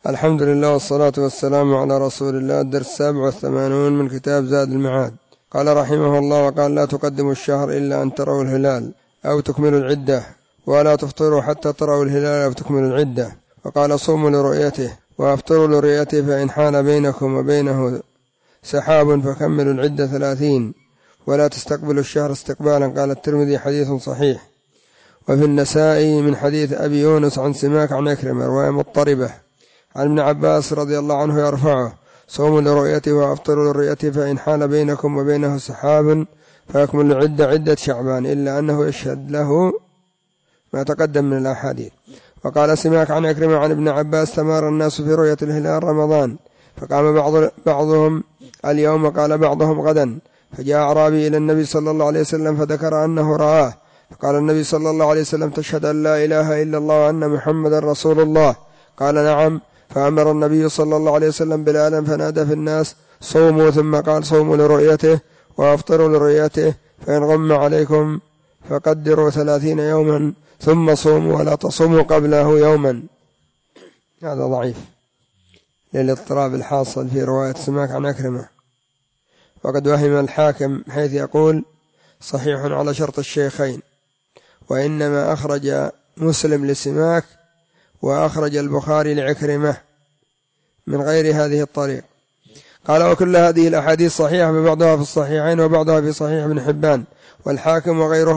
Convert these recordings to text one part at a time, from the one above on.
الحمد لله والصلاة والسلام على رسول الله. الدرس 87 من كتاب زاد المعاد. قال رحمه الله: وقال: لا تقدموا الشهر إلا أن تروا الهلال أو تكملوا العدة، ولا تفطروا حتى تروا الهلال أو تكملوا العدة. وقال: صوموا لرؤيته وافطروا لرؤيته، فإن حال بينكم وبينه سحاب فكملوا العدة 30، ولا تستقبلوا الشهر استقبالا. قال الترمذي: حديث صحيح. وفي النسائي من حديث أبي يونس عن سماك عن عكرمة رواية مضطربة عن ابن عباس رضي الله عنه يرفعه: صوموا لرؤيته وافطروا لرؤيته، فإن حال بينكم وبينه سحاب فيكمل عدة شعبان، إلا أنه يشهد له ما تقدم من الأحاديث. وقال سماك عن عكرمة عن ابن عباس: تمارى الناس في رؤية الهلال رمضان، فقام بعضهم اليوم وقال بعضهم غدا، فجاء أعرابي إلى النبي صلى الله عليه وسلم فذكر أنه رآه، فقال النبي صلى الله عليه وسلم: تشهد أن لا إله إلا الله وأن محمدا رسول الله؟ قال: نعم. فأمر النبي صلى الله عليه وسلم بلالا فنادى في الناس: صوموا، ثم قال: صوموا لرؤيته وافطروا لرؤيته، فإن غم عليكم فقدروا 30 يوما، ثم صوموا ولا تصوموا قبله يوما. هذا ضعيف للاضطراب الحاصل في رواية سماك عن عكرمة. وقد وهم الحاكم حيث يقول: صحيح على شرط الشيخين، وإنما أخرج مسلم لسماك وأخرج البخاري لعكرمة من غير هذه الطريق. قال: وكل هذه الأحاديث صحيحة، ببعضها في الصحيحين وبعضها في صحيح ابن حبان والحاكم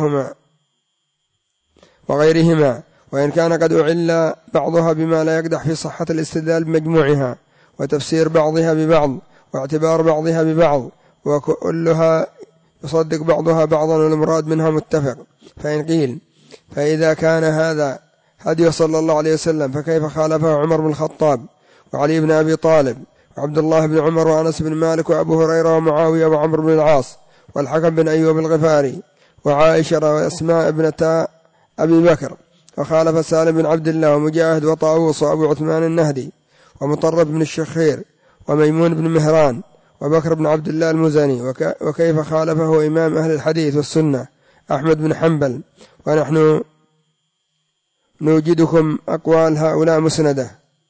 وغيرهما، وإن كان قد أعل بعضها بما لا يقدح في صحة الاستدلال بمجموعها وتفسير بعضها ببعض واعتبار بعضها ببعض، وكلها يصدق بعضها بعضا والمراد منها متفق. فإن قيل: فإذا كان هذا هدي صلى الله عليه وسلم، فكيف خالفه عمر بن الخطاب وعلي بن أبي طالب وعبد الله بن عمر وأنس بن مالك وأبو هريرة ومعاوية وعمرو بن العاص والحكم بن أيوب الغفاري وعائشة وأسماء ابنة أبي بكر، وخالف سالم بن عبد الله ومجاهد وطاووس وأبو عثمان النهدي ومطرب بن الشخير وميمون بن مهران وبكر بن عبد الله المزني؟ وكيف خالفه إمام أهل الحديث والسنة أحمد بن حنبل، ونحن نوجدكم أقوال هؤلاء مسندة؟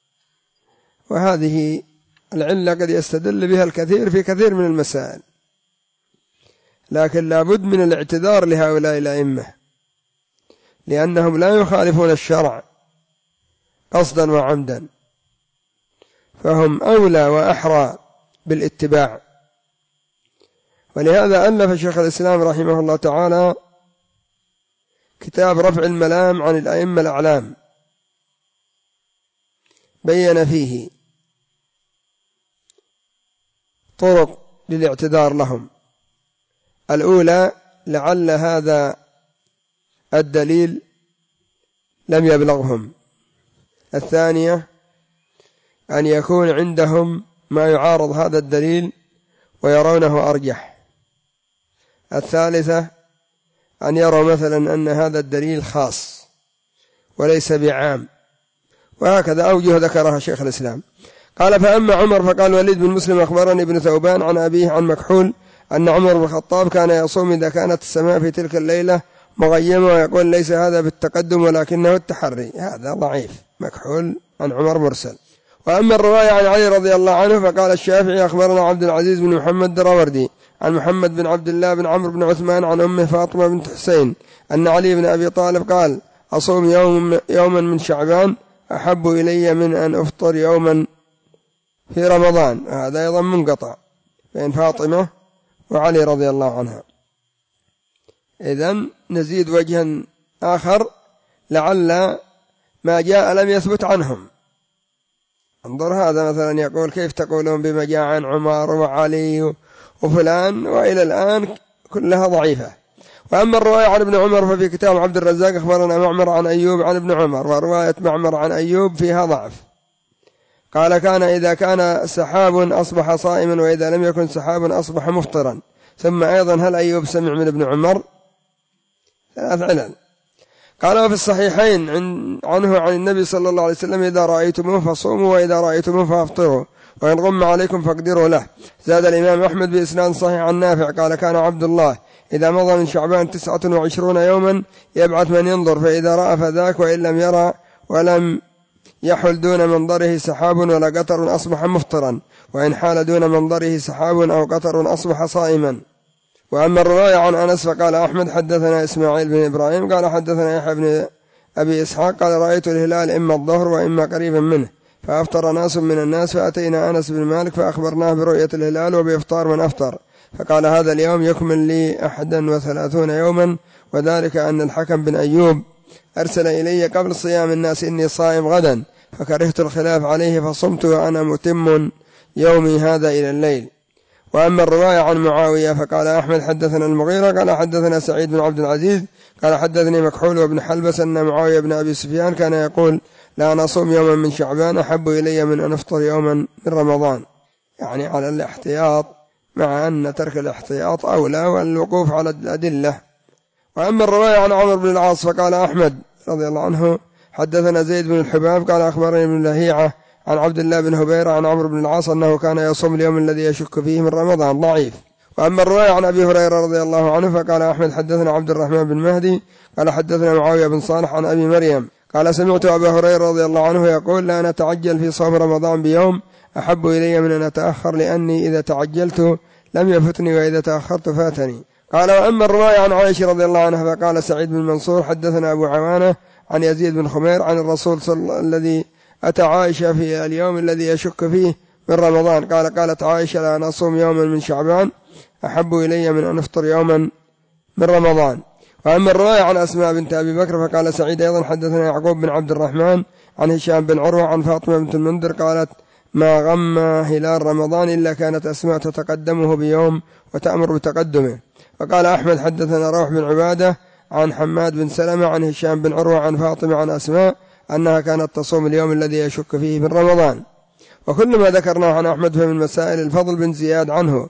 وهذه العلة قد يستدل بها الكثير في كثير من المسائل، لكن لا بد من الاعتذار لهؤلاء الأئمة، لأنهم لا يخالفون الشرع قصدا وعمدا، فهم أولى وأحرى بالاتباع. ولهذا ألف شيخ الإسلام رحمه الله تعالى كتاب رفع الملام عن الأئمة الأعلام، بين فيه طرق للاعتذار لهم. الأولى: لعل هذا الدليل لم يبلغهم. الثانية: أن يكون عندهم ما يعارض هذا الدليل ويرونه أرجح. الثالثة: أن يروا مثلا أن هذا الدليل خاص وليس بعام. وهكذا أوجه ذكرها شيخ الإسلام. قال: فأما عمر فقال: وليد بن مسلم أخبرني ابن ثوبان عن أبيه عن مكحول أن عمر بن الخطاب كان يصوم إذا كانت السماء في تلك الليلة مغيمة، ويقول: ليس هذا بالتقدم ولكنه التحري. هذا ضعيف. مكحول عن عمر مرسل. وأما الرواية عن علي رضي الله عنه فقال الشافعي: أخبرنا عبد العزيز بن محمد الدراوردي عن محمد بن عبد الله بن عمرو بن عثمان عن أمه فاطمة بنت حسين أن علي بن أبي طالب قال: أصوم يوما من شعبان أحب إلي من أن أفطر يوما في رمضان. هذا أيضا منقطع بين فاطمة وعلي رضي الله عنها. إذن نزيد وجها آخر لعل ما جاء لم يثبت عنهم. انظر، هذا مثلا يقول: كيف تقولون بما جاء عن عمر وعلي وفلان، وإلى الآن كلها ضعيفة. وأما الرواية عن ابن عمر ففي كتاب عبد الرزاق أخبرنا معمر عن أيوب عن ابن عمر، ورواية معمر عن أيوب فيها ضعف. قال: كان إذا كان سحاب أصبح صائما، وإذا لم يكن سحاب أصبح مفطرا. ثم أيضا: هل أيوب سمع من ابن عمر؟ 3 علل. قال: وفي الصحيحين عنه عن النبي صلى الله عليه وسلم: إذا رأيتموه فصوموا، وإذا رأيتموه فافطروا، وإن غم عليكم فاقدروا له. زاد الإمام أحمد بإسناد صحيح عن نافع قال: كان عبد الله إذا مضى من شعبان 29 يوما يبعث من ينظر، فإذا رأى فذاك، وإن لم يرى ولم يحل دون منظره سحاب ولا قطر أصبح مفطرا، وإن حال دون منظره سحاب أو قطر أصبح صائما. وأما الرواية عن أنس فقال أحمد حدثنا إسماعيل بن إبراهيم قال حدثنا يحيى بن أبي إسحاق قال رأيت الهلال إما الظهر وإما قريبا منه، فأفطر ناس من الناس، فأتينا أنس بن مالك فأخبرناه برؤية الهلال وبإفطار من أفطر، فقال هذا اليوم يكمل لي 31 يوما، وذلك أن الحكم بن أيوب أرسل إلي قبل صيام الناس إني صائم غدا، فكرهت الخلاف عليه فصمت وأنا متم يومي هذا إلى الليل. وأما الرواية عن معاوية فقال أحمد حدثنا المغيرة قال حدثنا سعيد بن عبد العزيز قال حدثني مكحول وابن حلبس أن معاوية بن أبي سفيان كان يقول لا نصوم يوما من شعبان أحب إلي من أن أفطر يوما من رمضان، يعني على الاحتياط، مع أن ترك الاحتياط أولى والوقوف على الأدلة. وأما الرواية عن عمرو بن العاص فقال أحمد رضي الله عنه حدثنا زيد بن الحباب قال أخبرني ابن لهيعة عن عبد الله بن هبيرة عن عمرو بن العاص أنه كان يصوم اليوم الذي يشك فيه من رمضان، ضعيف. وأما الرواية عن أبي هريرة رضي الله عنه فقال أحمد حدثنا عبد الرحمن بن مهدي قال حدثنا معاوية بن صالح عن أبي مريم قال سمعت أبا هريرة رضي الله عنه يقول لا نتعجل في صوم رمضان بيوم أحب إلي من أن أتأخر، لأني إذا تعجلت لم يفتني وإذا تأخرت فاتني. قال وأما الرواية عن عائشة رضي الله عنها فقال سعيد بن منصور حدثنا أبو عوانة عن يزيد بن خمير عن الرسول الذي أتى عائشة في اليوم الذي يشك فيه من رمضان، قالت عائشة لا نصوم يوما من شعبان أحب إلي من أن أفطر يوما من رمضان. وأما الرواية عن أسماء بنت أبي بكر فقال سعيد أيضا حدثنا يعقوب بن عبد الرحمن عن هشام بن عروة عن فاطمة بنت المنذر قالت ما غم هلال رمضان إلا كانت أسماء تتقدمه بيوم وتأمر بتقدمه. وقال أحمد حدثنا روح بن عبادة عن حماد بن سلمة عن هشام بن عروة عن فاطمة عن أسماء أنها كانت تصوم اليوم الذي يشك فيه من رمضان. وكل ما ذكرناه عن أحمد فمن مسائل الفضل بن زياد عنه.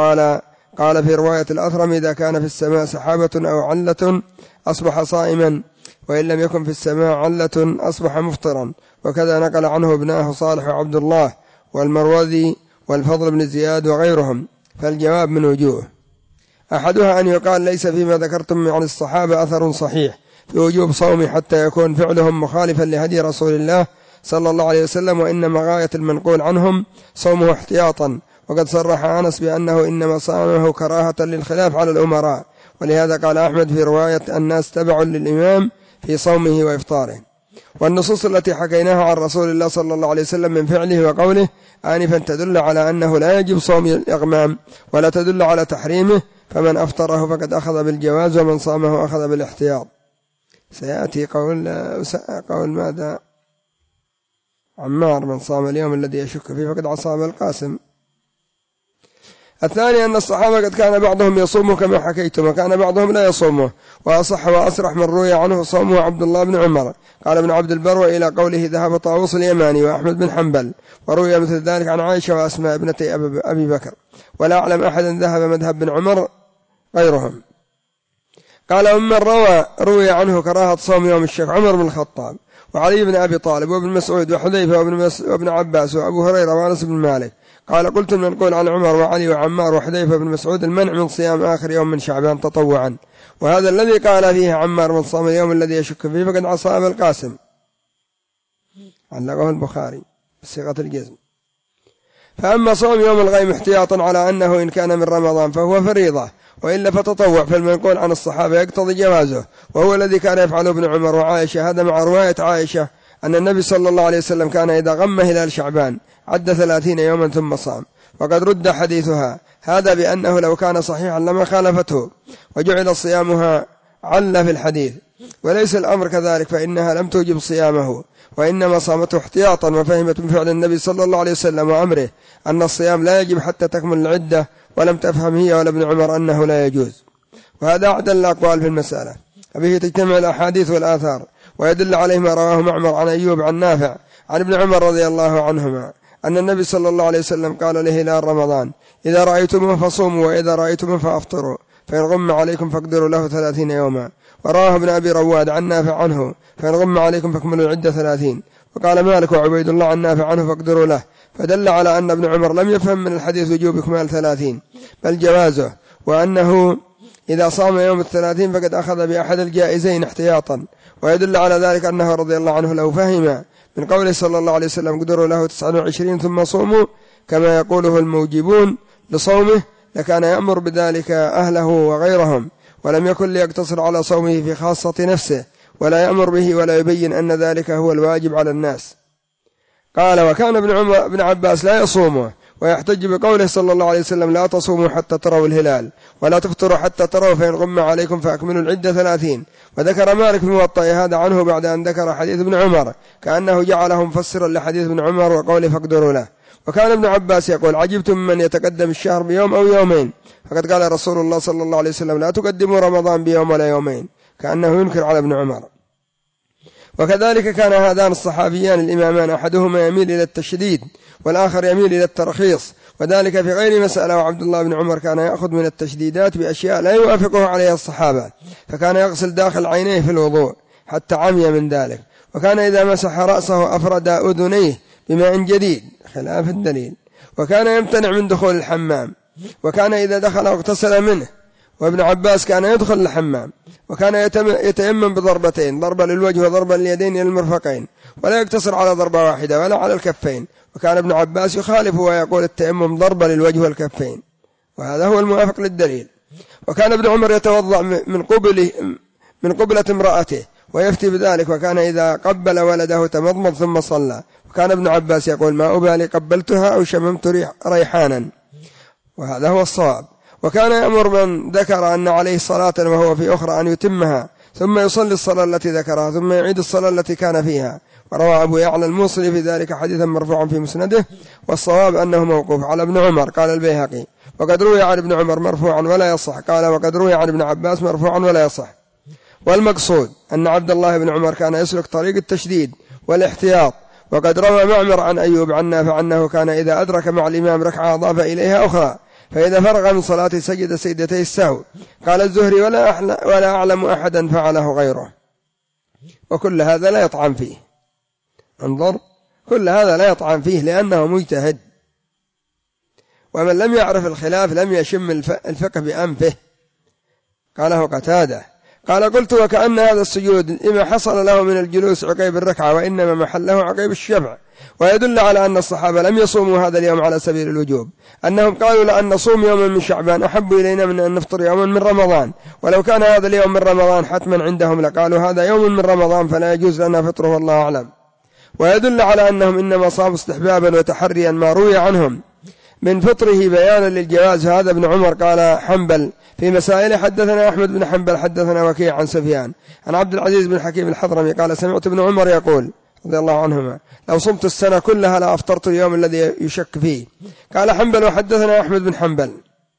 قال في رواية الأثرم إذا كان في السماء سحابة أو علة أصبح صائما، وإن لم يكن في السماء علة أصبح مفطرا. وكذا نقل عنه ابناه صالح وعبد الله والمروذي والفضل بن زياد وغيرهم. فالجواب من وجوه: أحدها أن يقال ليس فيما ذكرتم عن الصحابة أثر صحيح في وجوب صوم حتى يكون فعلهم مخالفا لهدي رسول الله صلى الله عليه وسلم، وإنما غاية المنقول عنهم صومه احتياطا، وقد صرح أنس بأنه إنما صامه كراهة للخلاف على الأمراء. ولهذا قال أحمد في رواية الناس تبع للإمام في صومه وإفطاره. والنصوص التي حكيناها عن رسول الله صلى الله عليه وسلم من فعله وقوله آنفا تدل على أنه لا يجب صوم الإغمام ولا تدل على تحريمه، فمن أفطره فقد أخذ بالجواز ومن صامه أخذ بالاحتياط. سيأتي قول ماذا؟ عمار من صام اليوم الذي يشك فيه فقد عصى القاسم. الثاني أن الصحابة قد كان بعضهم يصومه كما حكيتم، وكان بعضهم لا يصومه، وأصح وأصرح من روي عنه صومه عبد الله بن عمر. قال ابن عبد البر إلى قوله ذهب طاووس اليماني وأحمد بن حنبل، وروي مثل ذلك عن عائشة وأسماء ابنتي أبي بكر، ولا أعلم أحدا ذهب مذهب بن عمر غيرهم. قال أما روي عنه كراهة صوم يوم الشك عمر بن الخطاب وعلي بن أبي طالب وابن مسعود وحذيفة وابن عباس وأبو هريرة وأنس بن مالك. قال قلت من نقول عن عمر وعلي وعمار وحذيفة بن مسعود المنع من صيام آخر يوم من شعبان تطوعا، وهذا الذي قال فيه عمار من صام اليوم الذي يشك فيه فقد عصى أبا القاسم، علقه البخاري بصيغة الجزم. فأما صوم يوم الغيم احتياطا على أنه إن كان من رمضان فهو فريضة، وإلا فتطوع، فالمنقول عن الصحابة يقتضي جوازه، وهو الذي كان يفعله ابن عمر وعائشة. هذا مع رواية عائشة أن النبي صلى الله عليه وسلم كان إذا غم هلال شعبان عد 30 يوما ثم صام، وقد رد حديثها هذا بأنه لو كان صحيحا لما خالفته وجعل صيامها عل في الحديث، وليس الأمر كذلك، فإنها لم توجب صيامه وإنما صامته احتياطا، وفهمت من فعل النبي صلى الله عليه وسلم وأمره أن الصيام لا يجب حتى تكمل العدة، ولم تفهم هي ولا ابن عمر أنه لا يجوز. وهذا أعدل الأقوال في المسألة، وبه تجتمع الأحاديث والآثار، ويدل عليه ما رواه معمر عن أيوب عن نافع عن ابن عمر رضي الله عنهما أن النبي صلى الله عليه وسلم قال لهلال رمضان إذا رأيتموه فصوموا وإذا رأيتموه فأفطروا، فإن غم عليكم فاقدروا له 30 يوما. وراه ابن أبي رواد عن نافع عنه فإن غم عليكم فاكملوا العدة 30. وقال مالك وعبيد الله عن نافع عنه فاقدروا له، فدل على أن ابن عمر لم يفهم من الحديث وجوب إكمال 30 بل جوازه، وأنه إذا صام يوم 30 فقد أخذ بأحد الجائزين احتياطا. ويدل على ذلك أنه رضي الله عنه لو فهم من قوله صلى الله عليه وسلم قدروا له 29 ثم صوموا كما يقوله الموجبون لصومه، لكان يأمر بذلك أهله وغيرهم، ولم يكن ليقتصر على صومه في خاصة نفسه، ولا يأمر به ولا يبين أن ذلك هو الواجب على الناس. قال وكان ابن عباس لا يصومه، ويحتج بقوله صلى الله عليه وسلم لا تصوموا حتى تروا الهلال ولا تفطروا حتى تروا فإن غم عليكم فأكملوا العدة 30. وذكر مالك في موطئه هذا عنه بعد أن ذكر حديث ابن عمر، كأنه جعله مفسرا لحديث ابن عمر وقوله فاقدروا له. وكان ابن عباس يقول عجبتم من يتقدم الشهر بيوم أو يومين، فقد قال رسول الله صلى الله عليه وسلم لا تقدموا رمضان بيوم ولا يومين، كأنه ينكر على ابن عمر. وكذلك كان هذان الصحابيان الإمامان أحدهما يميل إلى التشديد والآخر يميل إلى الترخيص، وذلك في غير مسألة. وعبد الله بن عمر كان يأخذ من التشديدات بأشياء لا يوافقه عليها الصحابة، فكان يغسل داخل عينيه في الوضوء حتى عمي من ذلك، وكان إذا مسح رأسه أفرد أذنيه بماء جديد خلاف الدليل، وكان يمتنع من دخول الحمام، وكان إذا دخل اغتسل منه. وابن عباس كان يدخل الحمام وكان يتيمم بضربتين، ضربة للوجه وضربة لليدين إلى المرفقين، ولا يقتصر على ضربة واحدة ولا على الكفين. وكان ابن عباس يخالف ويقول التيمم ضربة للوجه والكفين، وهذا هو الموافق للدليل. وكان ابن عمر يتوضأ من قبلة امرأته ويفتي بذلك، وكان إذا قبل ولده تمضمض ثم صلى. وكان ابن عباس يقول ما أبالي قبلتها أو شممت ريحانا، وهذا هو الصواب. وكان يأمر من ذكر أن عليه صلاة وهو في أخرى أن يتمها ثم يصلي الصلاة التي ذكرها ثم يعيد الصلاة التي كان فيها. وروى أبو يعلى الموصلي في ذلك حديثا مرفوعا في مسنده، والصواب أنه موقوف على ابن عمر. قال البيهقي وقد روي عن ابن عمر مرفوعا ولا يصح، قال وقد روي عن ابن عباس مرفوعا ولا يصح. والمقصود أن عبد الله بن عمر كان يسلك طريق التشديد والاحتياط. وقد روى معمر عن أيوب عن نافع أنه كان إذا أدرك مع الإمام ركعة أضاف إليها أخرى، فإذا فرغ من صلاته سجد سجدتي السهو. قال الزهري ولا أعلم أحدا فعله غيره. وكل هذا لا يطعن فيه، انظر، كل هذا لا يطعن فيه لأنه مجتهد، ومن لم يعرف الخلاف لم يشم الفقه بأنفه. قاله قتادة قال قلت وكأن هذا السجود إما حصل له من الجلوس عقيب الركعة وإنما محله عقيب الشفع. ويدل على أن الصحابة لم يصوموا هذا اليوم على سبيل الوجوب، أنهم قالوا لأن نصوم يوما من شعبان أحب إلينا من أن نفطر يوما من رمضان، ولو كان هذا اليوم من رمضان حتما عندهم لقالوا هذا يوم من رمضان فلا يجوز لنا فطره والله أعلم. ويدل على أنهم إنما صاموا استحبابا وتحريا ما روي عنهم من فطره بيانا للجواز. هذا ابن عمر. قال حنبل في مسائل حدثنا أحمد بن حنبل حدثنا وكيع عن سفيان عن عبد العزيز بن حكيم الحضرمي قال سمعت ابن عمر يقول رضي الله عنهما لو صمت السنة كلها لا أفطرت اليوم الذي يشك فيه. قال حنبل وحدثنا أحمد بن حنبل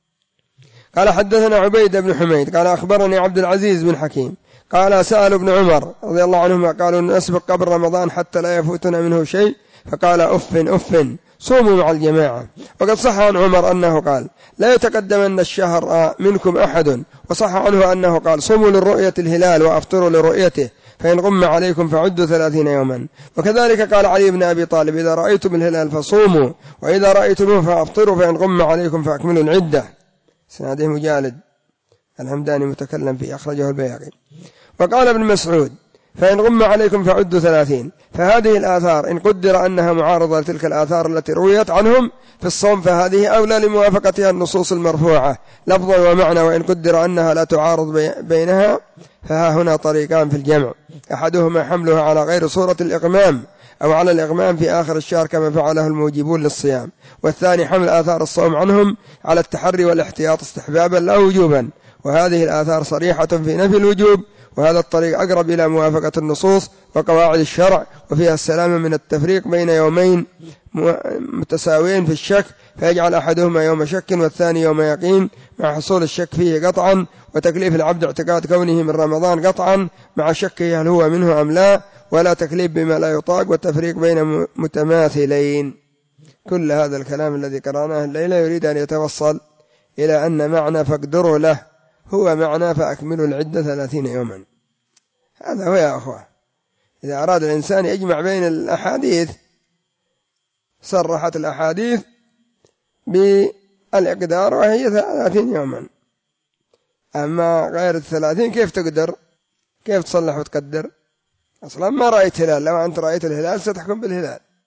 قال حدثنا عبيد بن حميد قال أخبرني عبد العزيز بن حكيم قال سأل ابن عمر رضي الله عنهما قالوا نسبق قبل رمضان حتى لا يفوتنا منه شيء، فقال أف صوموا مع الجماعة. وقد صح عن عمر أنه قال لا يتقدمن الشهر منكم أحد، وصح عنه أنه قال صوموا للرؤية الهلال وأفطروا لرؤيته فإن غم عليكم فعدوا 30 يوما. وكذلك قال علي بن أبي طالب إذا رأيتم الهلال فصوموا وإذا رأيتموه فأفطروا فإن غم عليكم فأكملوا العدة. سناده مجالد الهمداني متكلم فيه أخرجه البيهقي. وقال ابن مسعود فإن غم عليكم فعدوا 30. فهذه الآثار إن قدر أنها معارضة لتلك الآثار التي رويت عنهم في الصوم فهذه أولى لموافقتها النصوص المرفوعة لفظا ومعنى، وإن قدر أنها لا تعارض بينها فها هنا طريقان في الجمع، أحدهما حملها على غير صورة الإغمام أو على الإغمام في آخر الشهر كما فعله الموجبون للصيام، والثاني حمل آثار الصوم عنهم على التحري والاحتياط استحبابا لا وجوبا. وهذه الآثار صريحة في نفي الوجوب، وهذا الطريق أقرب إلى موافقة النصوص وقواعد الشرع، وفيها السلامة من التفريق بين يومين متساويين في الشك فيجعل أحدهما يوم شك والثاني يوم يقين، مع حصول الشك فيه قطعا، وتكليف العبد اعتقاد كونه من رمضان قطعا مع شكه هل هو منه أم لا، ولا تكليف بما لا يطاق، والتفريق بين متماثلين. كل هذا الكلام الذي قرأناه الليلة يريد أن يتوصل إلى أن معنى فاقدروا له هو معنى فأكملوا العدة 30 يوما. هذا هو يا أخوة. إذا أراد الإنسان يجمع بين الأحاديث صرحت الأحاديث بالإقدار وهي 30 يوما، أما غير 30 كيف تقدر؟ كيف تصلح وتقدر؟ أصلا ما رأيت هلال، لو أنت رأيت الهلال ستحكم بالهلال.